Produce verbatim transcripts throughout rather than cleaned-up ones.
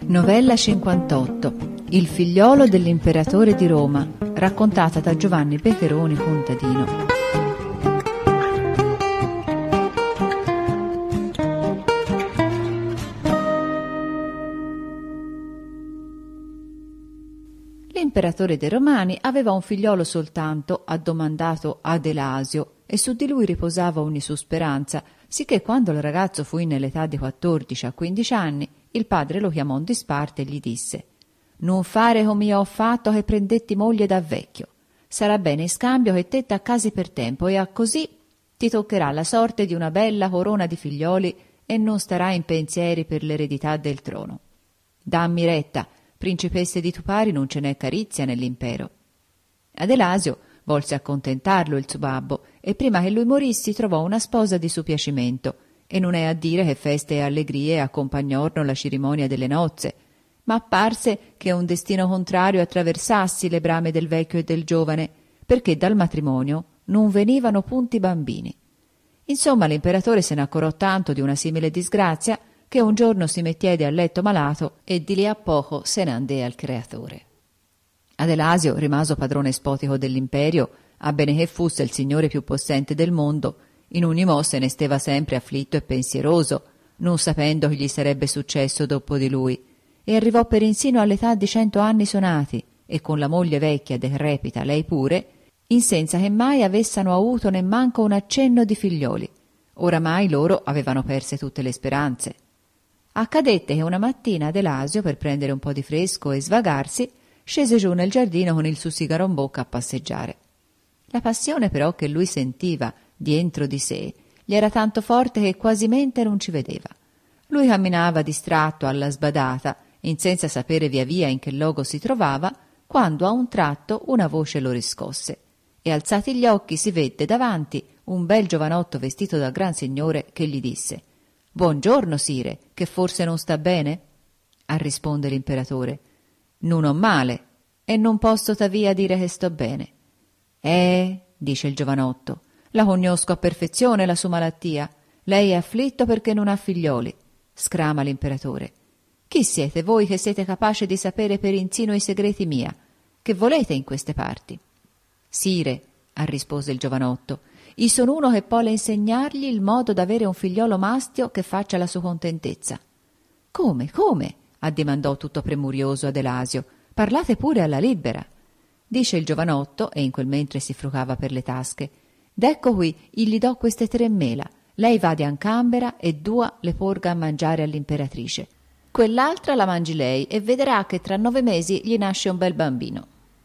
Novella cinquantotto. Il figliolo dell'imperatore di Roma, raccontata da Giovanni Pecheroni contadino. L'imperatore dei Romani aveva un figliolo soltanto, addomandato Adelasio, e su di lui riposava ogni sua speranza, sicché quando il ragazzo fu nell'età di quattordici a quindici anni, il padre lo chiamò in disparte e gli disse: «Non fare come io ho fatto che prendetti moglie da vecchio. Sarà bene in scambio che te t'accasi per tempo e a così ti toccherà la sorte di una bella corona di figlioli e non starai in pensieri per l'eredità del trono. Dammi retta, principesse di tu pari non ce n'è carizia nell'impero». Adelasio volse accontentarlo il suo babbo e prima che lui morissi trovò una sposa di suo piacimento, e non è a dire che feste e allegrie accompagnarono la cerimonia delle nozze, ma apparse che un destino contrario attraversassi le brame del vecchio e del giovane, perché dal matrimonio non venivano punti bambini. Insomma, l'imperatore se ne accorò tanto di una simile disgrazia che un giorno si mettiede a letto malato e di lì a poco se ne andè al creatore. Adelasio, rimaso padrone spotico dell'imperio, abbene che fosse il signore più possente del mondo, in ogni mo se ne steva sempre afflitto e pensieroso, non sapendo che gli sarebbe successo dopo di lui, e arrivò per insino all'età di cento anni sonati, e con la moglie vecchia decrepita, lei pure, in senza che mai avessero avuto nemmanco un accenno di figlioli. Oramai loro avevano perse tutte le speranze. Accadette che una mattina Adelasio, per prendere un po' di fresco e svagarsi, scese giù nel giardino con il suo sigaro in bocca a passeggiare. La passione però che lui sentiva dientro di sé gli era tanto forte che quasimente non ci vedeva. Lui camminava distratto alla sbadata, in senza sapere via via in che luogo si trovava, quando a un tratto una voce lo riscosse, e alzati gli occhi si vede davanti un bel giovanotto vestito da gran signore che gli disse: «Buongiorno, sire, che forse non sta bene?» A risponde l'imperatore: «Non ho male, e non posso tavia dire che sto bene». «Eh», dice il giovanotto, «la conosco a perfezione la sua malattia. Lei è afflitto perché non ha figlioli». Scrama l'imperatore: «Chi siete voi che siete capace di sapere per insino i segreti mia? Che volete in queste parti?» «Sire», ha rispose il giovanotto, «io sono uno che vuole insegnargli il modo d'avere un figliolo mastio che faccia la sua contentezza». «Come, come?» addimandò tutto premurioso Adelasio. «Parlate pure alla libera». Dice il giovanotto, e in quel mentre si frucava per le tasche: «D'ecco qui, io gli do queste tre mela. Lei vade in cambera e dua le porga a mangiare all'imperatrice. Quell'altra la mangi lei e vedrà che tra nove mesi gli nasce un bel bambino».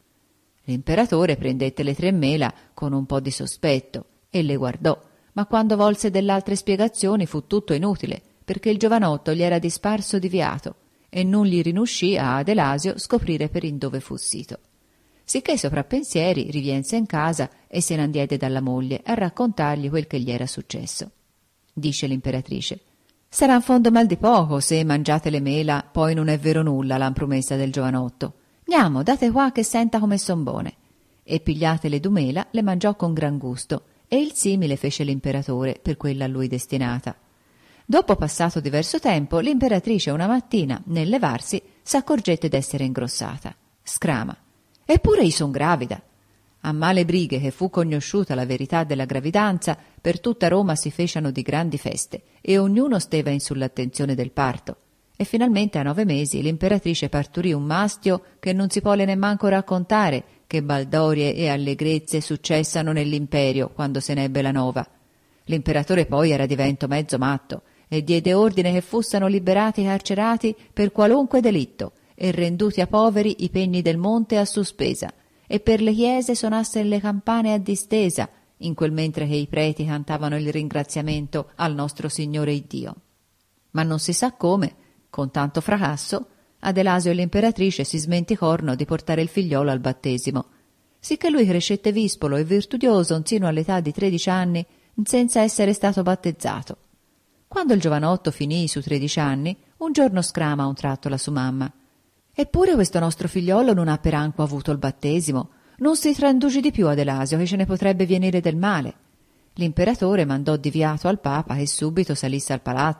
L'imperatore prendette le tre mela con un po' di sospetto e le guardò, ma quando volse dell'altre spiegazioni fu tutto inutile, perché il giovanotto gli era disparso diviato e non gli rinuscì a Adelasio scoprire per in dove fu sito. Sicché soprappensieri riviense in casa e se ne andiede dalla moglie a raccontargli quel che gli era successo. Dice l'imperatrice: «Sarà in fondo mal di poco se mangiate le mela, poi non è vero nulla l'han promessa del giovanotto. Andiamo, date qua che senta come son buone». E pigliate le due mela le mangiò con gran gusto, e il simile fece l'imperatore per quella a lui destinata. Dopo passato diverso tempo, l'imperatrice una mattina, nel levarsi, s'accorgette d'essere ingrossata. Scrama: «Eppure io son gravida». A male brighe che fu conosciuta la verità della gravidanza, per tutta Roma si fecero di grandi feste, e ognuno steva in sull'attenzione del parto. E finalmente a nove mesi l'imperatrice parturì un mastio che non si puole nemmanco raccontare che baldorie e allegrezze successano nell'imperio quando se n'ebbe la nova. L'imperatore poi era divento mezzo matto e diede ordine che fussero liberati i carcerati per qualunque delitto e renduti a poveri i pegni del monte a sospesa, e per le chiese sonassero le campane a distesa, in quel mentre che i preti cantavano il ringraziamento al nostro Signore Iddio. Ma non si sa come, con tanto fracasso, Adelasio e l'imperatrice si smenticorno di portare il figliolo al battesimo, sicché lui crescette vispolo e virtudioso sino all'età di tredici anni senza essere stato battezzato. Quando il giovanotto finì su tredici anni, un giorno scrama a un tratto la sua mamma: «Eppure questo nostro figliolo non ha peranco avuto il battesimo. Non si trandugi di più, Adelasio, che ce ne potrebbe venire del male». L'imperatore mandò diviato al papa che subito salisse al palazzo,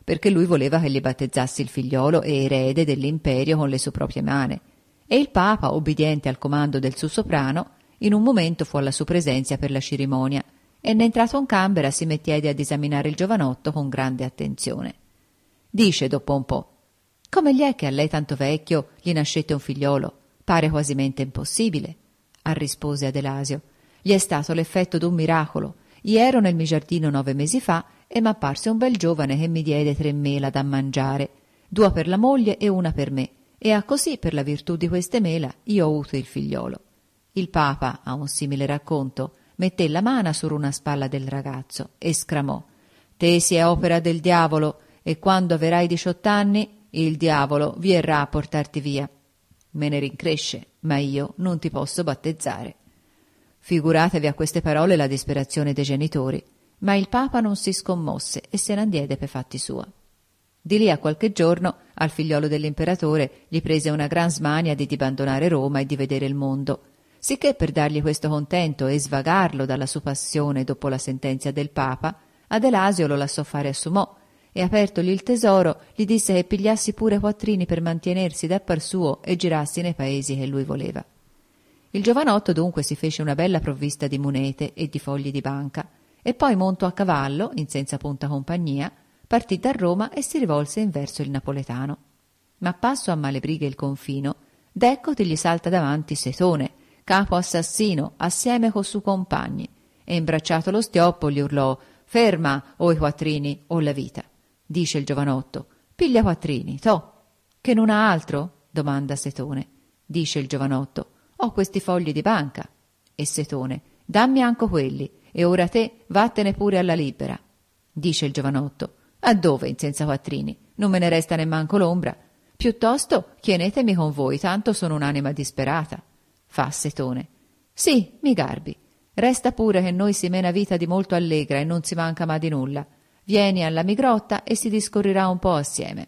perché lui voleva che gli battezzassi il figliolo e erede dell'imperio con le sue proprie mani. E il Papa, obbediente al comando del suo soprano, in un momento fu alla sua presenza per la cerimonia, e ne entrato in camera si mettiede ad esaminare il giovanotto con grande attenzione. Dice dopo un po': «Come gli è che a lei tanto vecchio gli nascette un figliolo? Pare quasimente impossibile». Arrispose Adelasio: «Gli è stato l'effetto d'un miracolo. Gli ero nel mio giardino nove mesi fa e m'apparse un bel giovane che mi diede tre mela da mangiare, due per la moglie e una per me, e a così per la virtù di queste mela io ho avuto il figliolo». Il Papa, a un simile racconto, metté la mano su una spalla del ragazzo e sclamò: «Te sia opera del diavolo, e quando averai diciotto anni il diavolo vierrà a portarti via. Me ne rincresce, ma io non ti posso battezzare». Figuratevi a queste parole la disperazione dei genitori, ma il Papa non si scommosse e se ne andiede per fatti sua. Di lì a qualche giorno al figliolo dell'imperatore gli prese una gran smania di abbandonare Roma e di vedere il mondo, sicché per dargli questo contento e svagarlo dalla sua passione dopo la sentenza del Papa, Adelasio lo lasciò fare a suo mo' e, apertogli il tesoro, gli disse che pigliassi pure quattrini per mantenersi da par suo e girassi nei paesi che lui voleva. Il giovanotto dunque si fece una bella provvista di monete e di fogli di banca e poi montò a cavallo, in senza punta compagnia, partì da Roma e si rivolse in verso il napoletano. Ma passo a male brighe il confino, d'eccoti gli salta davanti Setone, capo assassino, assieme co' suoi compagni, e imbracciato lo stioppo gli urlò: «Ferma, o i quattrini o la vita». Dice il giovanotto: «Piglia quattrini, to». «Che non ha altro?» domanda Setone. Dice il giovanotto: «Ho questi fogli di banca». E Setone: «Dammi anco quelli, e ora te vattene pure alla libera». Dice il giovanotto: «A dove in senza quattrini? Non me ne resta nemmanco l'ombra. Piuttosto chienetemi con voi, tanto sono un'anima disperata». Fa Setone: «Sì, mi garbi. Resta pure che noi si mena vita di molto allegra e non si manca ma di nulla. Vieni alla mi grotta e si discorrerà un po' assieme».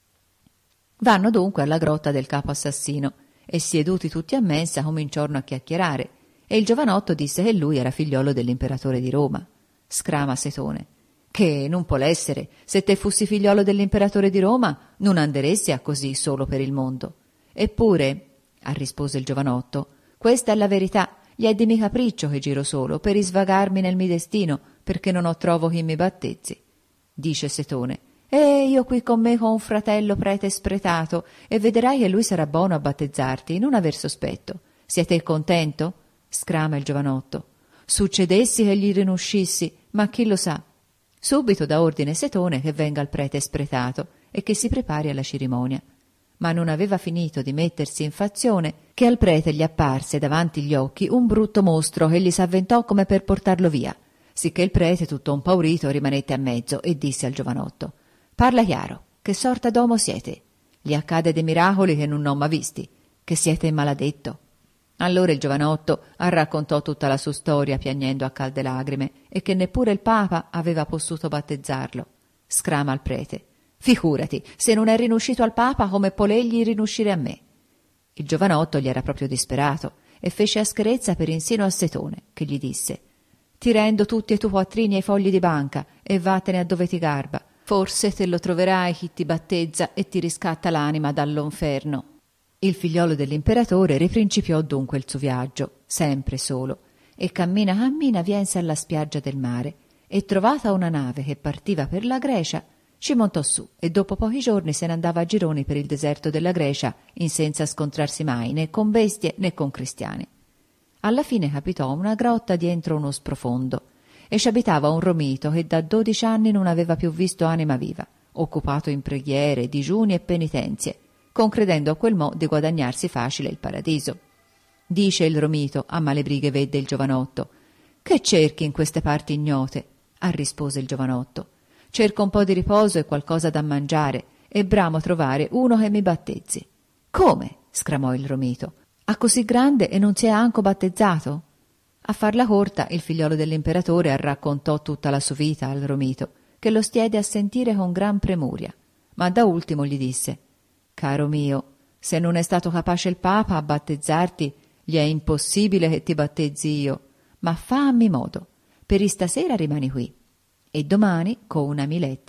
Vanno dunque alla grotta del capo assassino e, sieduti tutti a mensa, cominciarono a chiacchierare, e il giovanotto disse che lui era figliolo dell'imperatore di Roma. Scrama Setone: «Che non può l'essere, se te fossi figliolo dell'imperatore di Roma non anderesti a così solo per il mondo». «Eppure», rispose il giovanotto, «questa è la verità, gli è di mi capriccio che giro solo, per isvagarmi nel mi destino, perché non ho trovo chi mi battezzi». Dice Setone: «E io qui con me con un fratello prete spretato, e vedrai che lui sarà buono a battezzarti, non aver sospetto. Siete contento?» Scrama il giovanotto: «Succedessi che gli rinuscissi, ma chi lo sa». Subito dà ordine Setone che venga il prete spretato e che si prepari alla cerimonia. Ma non aveva finito di mettersi in fazione che al prete gli apparse davanti gli occhi un brutto mostro che gli s'avventò come per portarlo via, sicché il prete, tutto impaurito, rimanette a mezzo e disse al giovanotto: «Parla chiaro, che sorta d'uomo siete? Gli accade dei miracoli che non ho mai visti, che siete maledetto». Allora il giovanotto raccontò tutta la sua storia piagnendo a calde lagrime e che neppure il Papa aveva possuto battezzarlo. Scrama al prete: «Figurati, se non è rinuscito al Papa come può egli rinuscire a me». Il giovanotto gli era proprio disperato e fece ascherezza per insino a Setone, che gli disse: «Ti rendo tutti i tuoi quattrini e i fogli di banca e vattene a dove ti garba. Forse te lo troverai chi ti battezza e ti riscatta l'anima dall'inferno». Il figliolo dell'imperatore riprincipiò dunque il suo viaggio, sempre solo, e cammina cammina viense alla spiaggia del mare, e trovata una nave che partiva per la Grecia, ci montò su e dopo pochi giorni se ne andava a gironi per il deserto della Grecia, in senza scontrarsi mai né con bestie né con cristiani. Alla fine capitò una grotta dientro uno sprofondo, e ci abitava un romito che da dodici anni non aveva più visto anima viva, occupato in preghiere, digiuni e penitenzie, concredendo a quel mo' di guadagnarsi facile il paradiso. Dice il romito, a male brighe vedde il giovanotto: «Che cerchi in queste parti ignote?» Rispose il giovanotto: «Cerco un po' di riposo e qualcosa da mangiare, e bramo trovare uno che mi battezzi». «Come?» sclamò il romito. «A così grande e non si è anco battezzato?» A farla corta, il figliolo dell'imperatore raccontò tutta la sua vita al romito, che lo stiede a sentire con gran premuria, ma da ultimo gli disse: «Caro mio, se non è stato capace il Papa a battezzarti, gli è impossibile che ti battezzi io, ma fammi modo, per istasera rimani qui, e domani, con una mi lettera,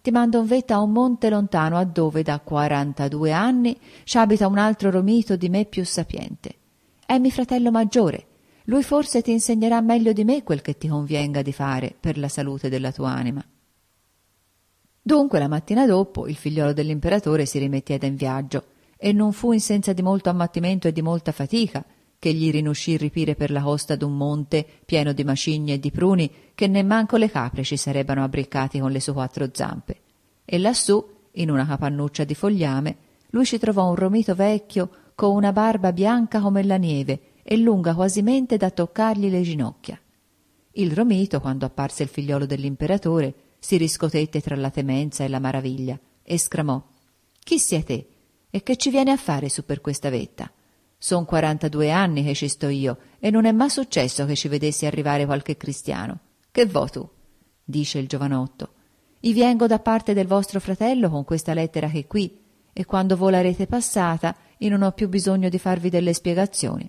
ti mando in vetta a un monte lontano, a dove da quarantadue anni c'abita un altro Romito di me più sapiente. È mio fratello maggiore. Lui forse ti insegnerà meglio di me quel che ti convienga di fare per la salute della tua anima. Dunque la mattina dopo il figliolo dell'imperatore si rimetteva in viaggio, e non fu in senza di molto ammattimento e di molta fatica che gli rinuscì ripire per la costa d'un monte pieno di macigni e di pruni, che nemmanco le capre ci sarebbero abbriccati con le sue quattro zampe. E lassù, in una capannuccia di fogliame, lui ci trovò un Romito vecchio con una barba bianca come la nieve e lunga quasimente da toccargli le ginocchia. Il Romito, quando apparse il figliolo dell'imperatore, si riscotette tra la temenza e la maraviglia e sclamò: «Chi siete? E che ci viene a fare su per questa vetta? Son quarantadue anni che ci sto io e non è mai successo che ci vedessi arrivare qualche cristiano. Che vo tu?» dice il giovanotto. «I vengo da parte del vostro fratello con questa lettera che è qui, e quando voi l'arete passata io non ho più bisogno di farvi delle spiegazioni».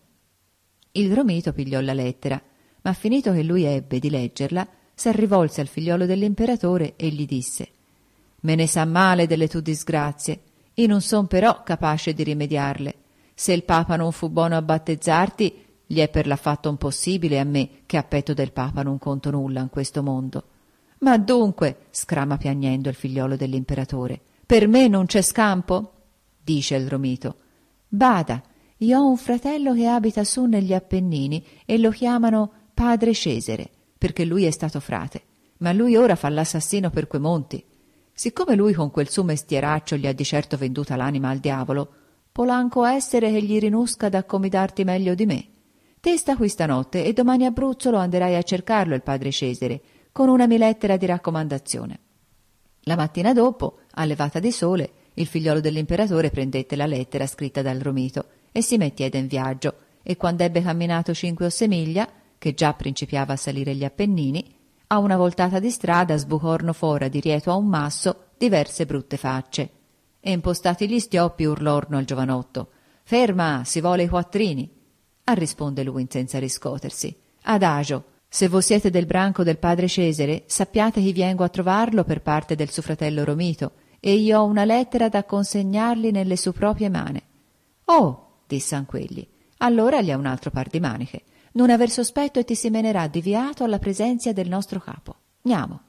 Il Romito pigliò la lettera, ma finito che lui ebbe di leggerla, s'arrivolse al figliolo dell'imperatore e gli disse: «Me ne sa male delle tue disgrazie, io non son però capace di rimediarle. Se il Papa non fu buono a battezzarti, gli è per l'affatto impossibile a me, che a petto del Papa non conto nulla in questo mondo». «Ma dunque», scrama piagnendo il figliolo dell'imperatore, «per me non c'è scampo?» dice il Romito. «Bada, io ho un fratello che abita su negli Appennini e lo chiamano Padre Cesare, perché lui è stato frate, ma lui ora fa l'assassino per quei monti. Siccome lui con quel suo mestieraccio gli ha di certo venduta l'anima al diavolo, polanco essere che gli rinusca d'accomidarti meglio di me. Te sta qui stanotte e domani a Bruzzolo anderai a cercarlo il padre Cesare, con una mia lettera di raccomandazione». La mattina dopo, a levata di sole, il figliolo dell'imperatore prendette la lettera scritta dal Romito e si mettiede in viaggio, e quando ebbe camminato cinque o sei miglia, che già principiava a salire gli Appennini, a una voltata di strada sbucorno fora di rieto a un masso diverse brutte facce, e impostati gli stioppi urlorno al giovanotto: «Ferma, si vuole i quattrini!» A risponde lui senza riscotersi: «Adagio, se voi siete del branco del padre Cesare, sappiate che vengo a trovarlo per parte del suo fratello Romito, e io ho una lettera da consegnargli nelle sue proprie mani». «Oh», dissan quelli, «allora gli è un altro par di maniche. Non aver sospetto e ti si menerà diviato alla presenza del nostro capo. Andiamo».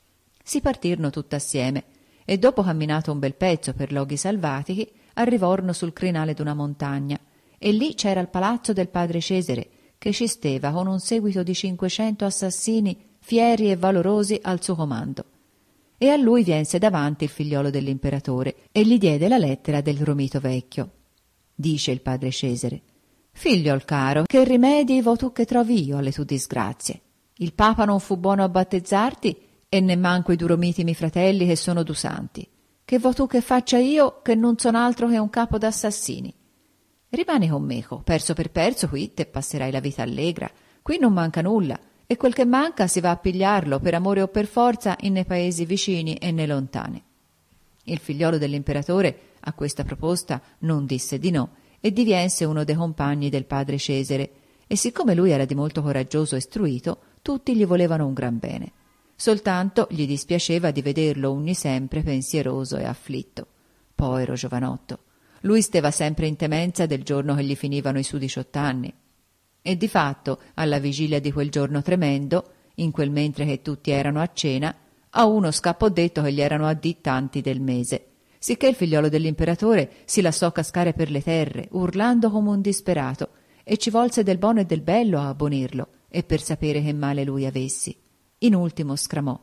Si partirono tutt'assieme, e dopo camminato un bel pezzo per loghi salvatichi, arrivorno sul crinale d'una montagna, e lì c'era il palazzo del padre Cesare, che ci steva con un seguito di cinquecento assassini fieri e valorosi al suo comando. E a lui viense davanti il figliolo dell'imperatore e gli diede la lettera del Romito vecchio. Dice il padre Cesare: «Figliol caro, che rimedi vo tu che trovi io alle tue disgrazie? Il Papa non fu buono a battezzarti, e nemmanco i du Romiti mi fratelli che sono du santi. Che vo tu che faccia io, che non son altro che un capo d'assassini? Rimani con meco, perso per perso qui te passerai la vita allegra. Qui non manca nulla, e quel che manca si va a pigliarlo per amore o per forza in nei paesi vicini e nei lontani». Il figliolo dell'imperatore a questa proposta non disse di no, e diviense uno dei compagni del padre Cesare, e siccome lui era di molto coraggioso e istruito, tutti gli volevano un gran bene. Soltanto gli dispiaceva di vederlo ogni sempre pensieroso e afflitto. Povero giovanotto, lui steva sempre in temenza del giorno che gli finivano i suoi diciott'anni. E di fatto, alla vigilia di quel giorno tremendo, in quel mentre che tutti erano a cena, a uno scappò detto che gli erano addì tanti del mese, sicché il figliolo dell'imperatore si lasciò cascare per le terre, urlando come un disperato, e ci volse del buono e del bello a abbonirlo, e per sapere che male lui avessi. In ultimo scramò: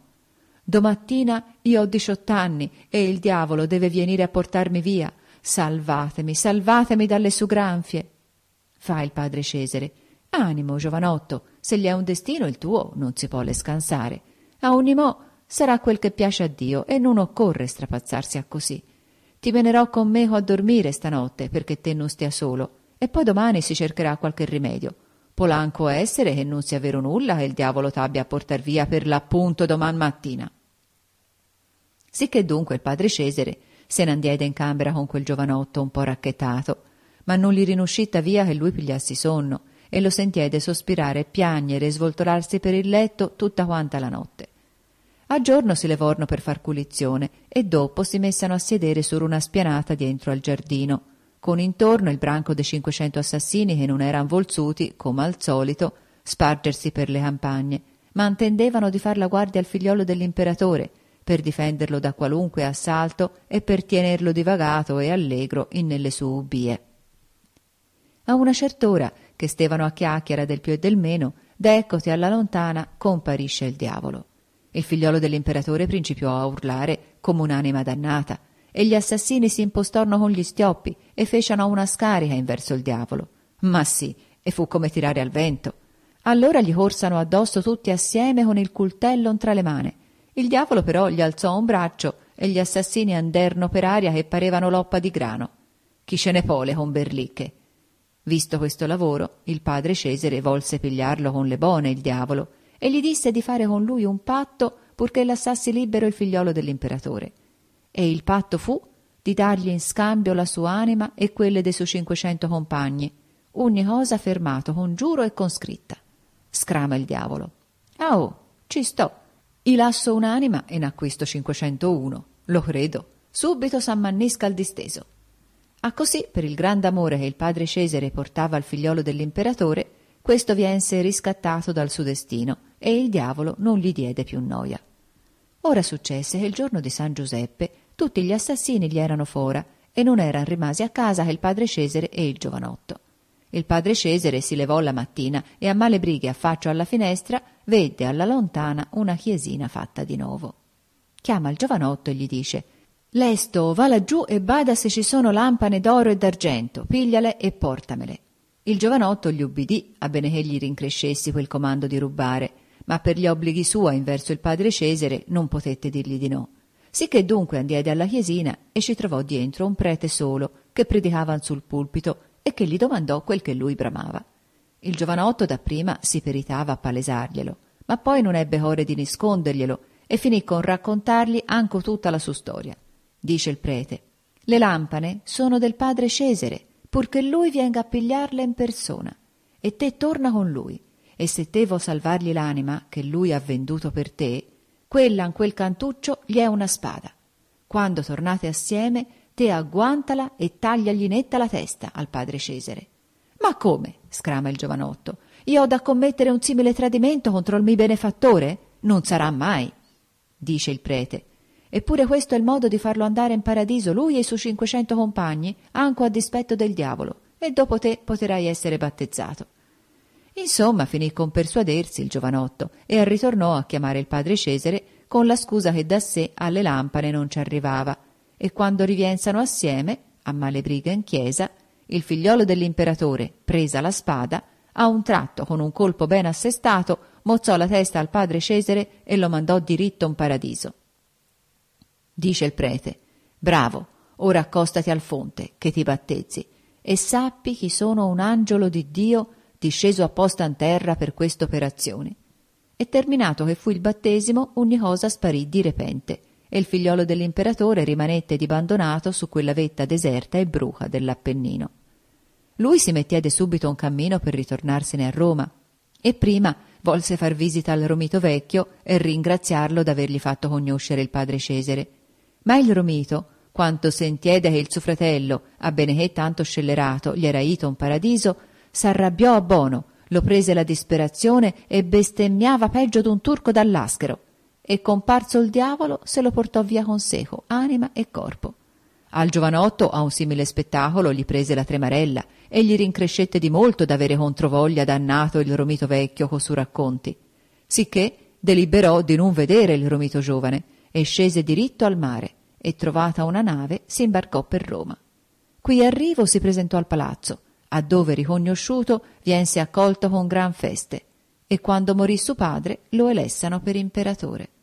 «Domattina io ho diciott'anni e il diavolo deve venire a portarmi via. Salvatemi, salvatemi dalle sue granfie». Fa il padre Cesare: «Animo, giovanotto, se gli è un destino il tuo, non si può le scansare. A ogni mo' sarà quel che piace a Dio e non occorre strapazzarsi a così. Ti venerò con me a dormire stanotte perché te non stia solo, e poi domani si cercherà qualche rimedio. Polanco essere che non sia vero nulla che il diavolo t'abbia a portar via per l'appunto doman mattina». Sicché dunque il padre Cesare se ne andiede in camera con quel giovanotto un po' racchetato, ma non gli rinuscitta via che lui pigliassi sonno, e lo sentiede sospirare, piagnere e svoltolarsi per il letto tutta quanta la notte. A giorno si levorno per far culizione e dopo si messano a sedere sur una spianata dientro al giardino, con intorno il branco de cinquecento assassini che non eran volzuti, come al solito, spargersi per le campagne, ma intendevano di far la guardia al figliolo dell'imperatore, per difenderlo da qualunque assalto e per tenerlo divagato e allegro in nelle sue ubbie. A una cert'ora, che stevano a chiacchiera del più e del meno, da eccoti alla lontana comparisce il diavolo. Il figliolo dell'imperatore principiò a urlare come un'anima dannata, e gli assassini si impostorno con gli stioppi e fecero una scarica in verso il diavolo. Ma sì, e fu come tirare al vento. Allora gli corsano addosso tutti assieme con il cultello tra le mani. Il diavolo però gli alzò un braccio e gli assassini anderno per aria che parevano loppa di grano. Chi ce ne pole con berlicche? Visto questo lavoro, il padre Cesare volse pigliarlo con le bone il diavolo e gli disse di fare con lui un patto purché lasciassi libero il figliolo dell'imperatore. E il patto fu di dargli in scambio la sua anima e quelle dei suoi cinquecento compagni, ogni cosa fermato con giuro e con scritta. Scrama il diavolo. Ah oh, ci sto. I lasso un'anima e n'acquisto cinquecentouno. Lo credo. Subito s'ammannisca al disteso. A così, per il grande amore che il padre Cesare portava al figliolo dell'imperatore, questo viense riscattato dal suo destino e il diavolo non gli diede più noia. Ora successe che il giorno di San Giuseppe tutti gli assassini gli erano fora e non eran rimasi a casa che il padre Cesare e il giovanotto. Il padre Cesare si levò la mattina e a male brighe affaccio alla finestra vede alla lontana una chiesina fatta di nuovo. Chiama il giovanotto e gli dice: «Lesto, va laggiù e bada se ci sono lampane d'oro e d'argento, pigliale e portamele». Il giovanotto gli ubbidì, a bene che gli rincrescessi quel comando di rubare, ma per gli obblighi sua in verso il padre Cesare non potette dirgli di no. Sicché dunque andiede alla chiesina e ci trovò dientro un prete solo che predicavan sul pulpito e che gli domandò quel che lui bramava. Il giovanotto dapprima si peritava a palesarglielo, ma poi non ebbe core di nasconderglielo e finì con raccontargli anco tutta la sua storia. Dice il prete: «Le lampane sono del padre Cesare, purché lui venga a pigliarle in persona, e te torna con lui, e se te vo salvargli l'anima che lui ha venduto per te, quella in quel cantuccio gli è una spada. Quando tornate assieme, te agguantala e tagliagli netta la testa al padre Cesare». «Ma come?» scrama il giovanotto. «Io ho da commettere un simile tradimento contro il mio benefattore? Non sarà mai». Dice il prete: «Eppure questo è il modo di farlo andare in paradiso, lui e i suoi cinquecento compagni, anco a dispetto del diavolo, e dopo te poterai essere battezzato». Insomma, finì con persuadersi il giovanotto e ritornò a chiamare il padre Cesare con la scusa che da sé alle lampane non ci arrivava, e quando riviensano assieme, a male briga in chiesa, il figliolo dell'imperatore, presa la spada, a un tratto con un colpo ben assestato, mozzò la testa al padre Cesare e lo mandò diritto in paradiso. Dice il prete: «Bravo, ora accostati al fonte, che ti battezzi, e sappi che sono un angelo di Dio disceso apposta in terra per questa operazione». E terminato che fu il battesimo, ogni cosa sparì di repente, e il figliolo dell'imperatore rimanette dibandonato su quella vetta deserta e bruca dell'Appennino. Lui si mettiede subito un cammino per ritornarsene a Roma, e prima volse far visita al Romito vecchio e ringraziarlo d'avergli fatto conoscere il padre Cesare. Ma il Romito, quanto sentiede che il suo fratello, a bene che tanto scellerato, gli era ito un paradiso, s'arrabbiò a bono, lo prese la disperazione e bestemmiava peggio d'un turco dall'aschero, e comparso il diavolo se lo portò via con seco, anima e corpo. Al giovanotto a un simile spettacolo gli prese la tremarella e gli rincrescette di molto d'avere controvoglia dannato il Romito vecchio co su racconti, sicché deliberò di non vedere il Romito giovane e scese diritto al mare e, trovata una nave, si imbarcò per Roma. Qui arrivo si presentò al palazzo, a dove riconosciuto viense accolto con gran feste, e quando morì suo padre lo elessano per imperatore.